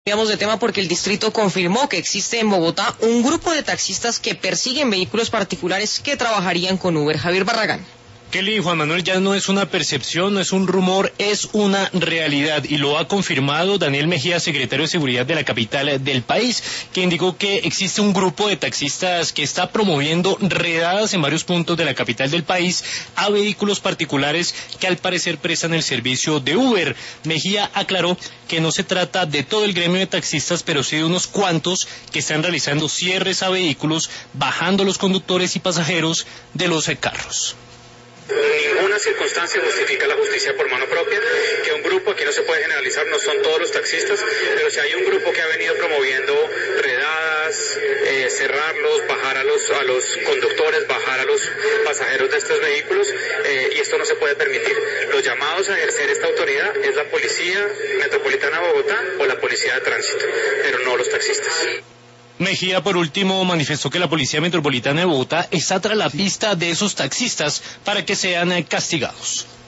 Cambiamos de tema porque el distrito confirmó que existe en Bogotá un grupo de taxistas que persiguen vehículos particulares que trabajarían con Uber. Javier Barragán. Kelly, Juan Manuel, ya no es una percepción, no es un rumor, es una realidad, y lo ha confirmado Daniel Mejía, secretario de Seguridad de la capital del país, que indicó que existe un grupo de taxistas que está promoviendo redadas en varios puntos de la capital del país a vehículos particulares que al parecer prestan el servicio de Uber. Mejía aclaró que no se trata de todo el gremio de taxistas, pero sí de unos cuantos que están realizando cierres a vehículos, bajando los conductores y pasajeros de los carros. Ninguna circunstancia justifica la justicia por mano propia, que un grupo, aquí no se puede generalizar, no son todos los taxistas, pero si hay un grupo que ha venido promoviendo redadas, cerrarlos, bajar a los conductores, bajar a los pasajeros de estos vehículos, y esto no se puede permitir. Los llamados a ejercer esta autoridad es la Policía Metropolitana de Bogotá o la Policía de Tránsito, pero no los taxistas. Mejía, por último, manifestó que la Policía Metropolitana de Bogotá está tras la pista de esos taxistas para que sean castigados.